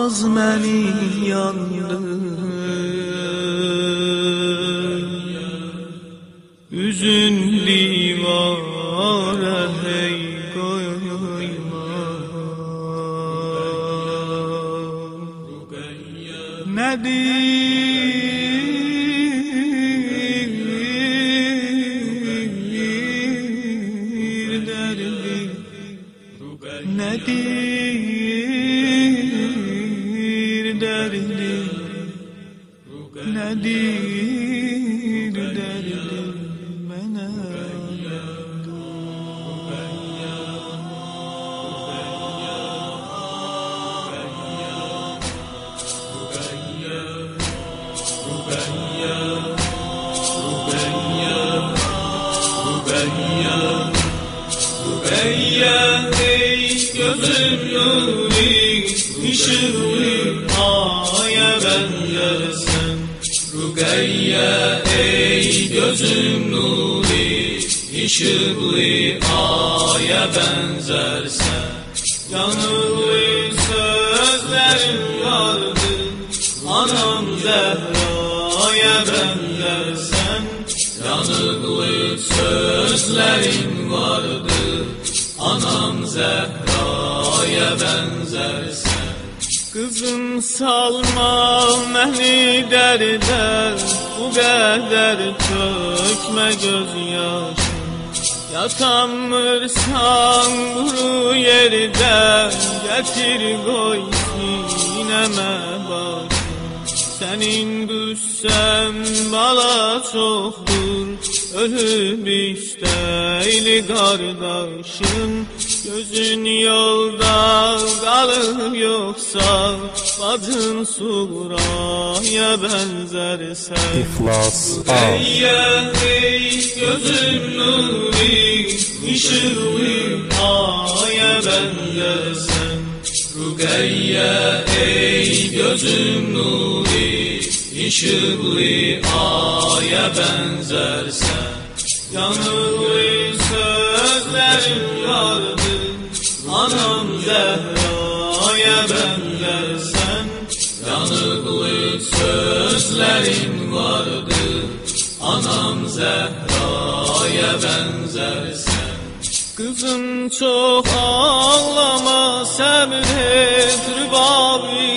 naz məni yandı, üzün divara hey koyma. Nedir derdi, nedir derdi, nedir derdi mənə. Rüqəyyə ey gözüm nuri, işıqlı aya bənzərsən. Rüqəyyə ey gözüm nuri, işıqlı aya bənzərsən. Yanıqlı sözlərim vardı, anam Zəhraya bənzərsən. Yanıqlı sözlərim vardı, anam Zəhraya bənzərsən. Qızım salma məni dərdə, bu qədər tökmə göz yaşım. Yatamırsan quru yerdə, gətir qoy sinəmə başım. Sənin düşsən bala çoxdur, ölüb istəyli qardaşım. Gözün yolda qalıb yoxsa, bacın Suğraya bənzərsən. İflas Rüqəyyə ey gözüm nuri, işıqlı aya bənzərsən. Rüqəyyə ey gözüm nuri, işıqlı aya bənzərsən. Yanıqlı sözlərim vardı, anam Zəhraya bənzərsən. Yanıqlı sözlərim vardı, anam Zəhraya bənzərsən. Qızım çox ağlama, səbr et, rübabi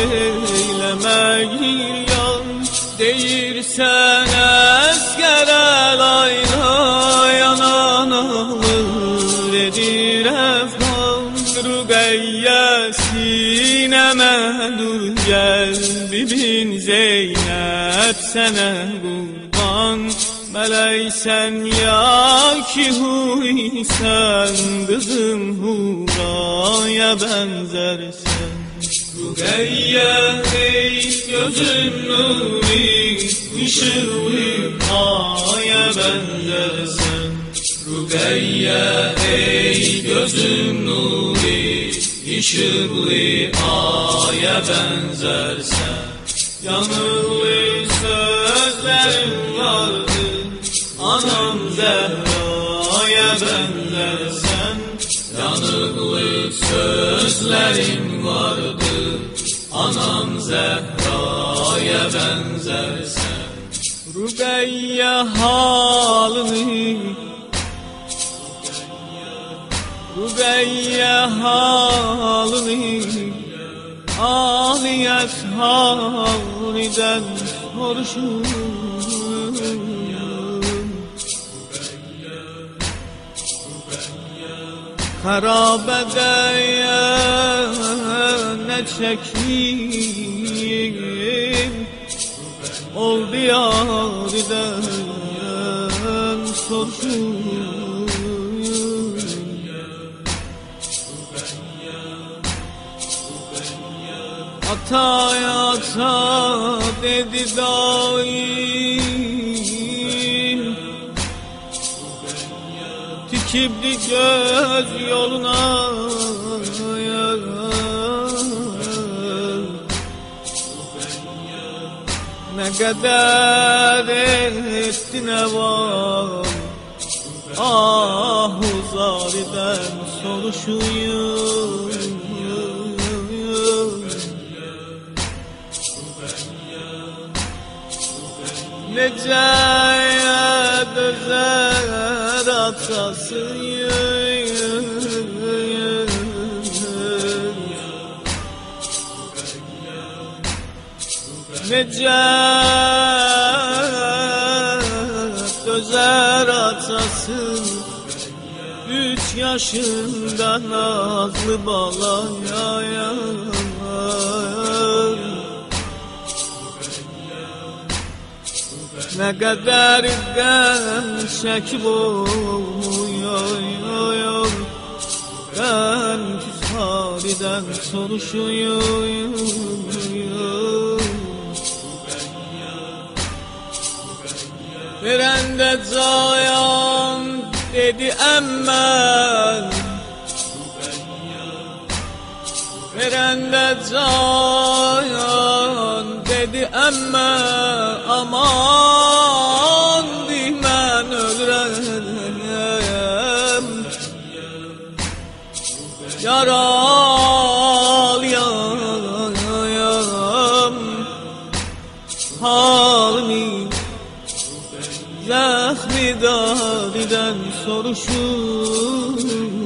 eyləməyir yan. Deyirsən əskərə layla, yanan ağır edir əfqan. Rüqəyyə sinəmə dur gəl, bibin Zeynəb sənə qurban. Mələksən ya ki huysən, qızım Huraya bənzərsən. Rüqəyyə ey gözüm nuri, işıqlı aya bənzərsən. Rüqəyyə ey gözüm nuri, işıqlı aya bənzərsən. Yanıqlı sözlərim vardı, anam Zəhraya bənzərsən. Yanıqlı sözlərim vardı, anam Zəhraya bənzərsən. Rüqəyyə halını, Rüqəyyə halını, ağlayət halidən soruşur. Xarabədə nə çəkim, oldu yaridən soruşur. Ataya ata dedi daim, tikibli göz yoluna. Ne kadar ettin evan, ah uzariden soruşuyum. Necə dözər atası Necə dözər atası 3 yaşında nazlı balaya Ne kadar qəm çəkib oy Qəm küsaridən soruşuyor Verəndə cayan dedi əmmən Verəndə cayan dedi əmmə Aman mən ölürəm Yaralıyam Halimi Zəxmi daridən soruşur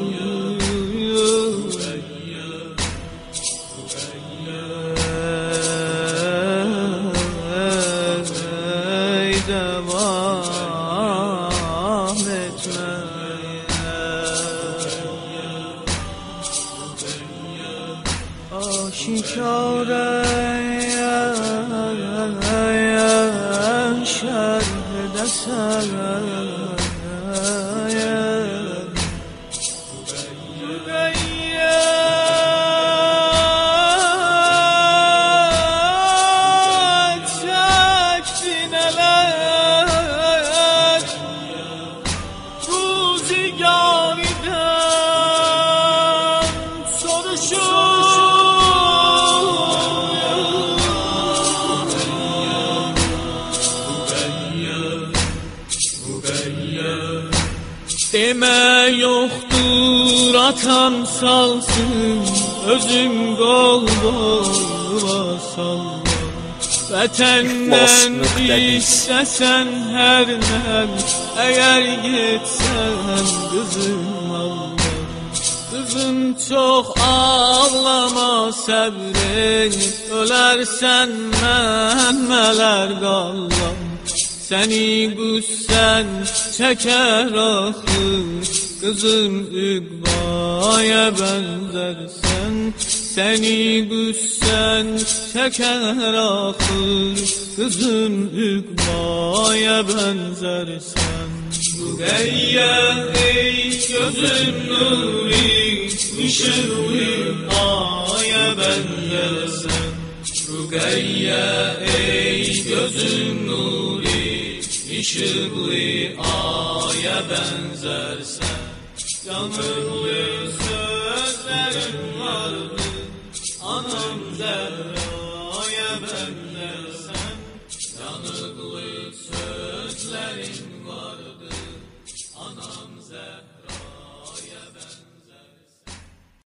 Devam etmeye Aşikare şerh desen Deme yoktur atam salsın Özüm kol boyuma sallam Vətəndən istəsən hər nəm Əgər getsən qızım Allah Qızım çox ağlama səbr et Ölərsən mən mələr qallam Səni qüssən çəkər axır Qızım üqvaya bənzərsən Səni qüssən çəkər axır Qızım üqvaya bənzərsən Rüqəyyə ey gözün nuri İşıqlı aya bənzərsən Rüqəyyə ey gözün nuri İşıqlı aya bənzərsən Canımlı sözlərin vardı Anam Zəhraya bənzərsən Canımlı sözlərin vardı Anam Zəhraya